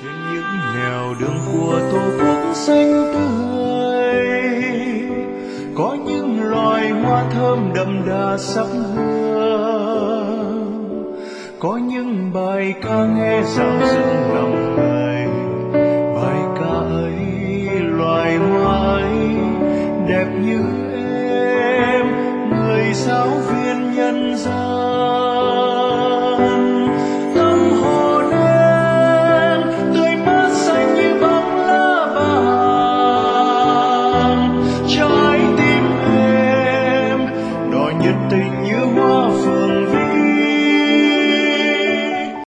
trên những nẻo đường của tổ quốc xanh tươi, có những loài hoa thơm đậm đà sắc hương, có những bài ca nghe dạo rừng lòng người. Bài ca ấy, loài hoa ấy đẹp như em, người giáo viên nhân gian.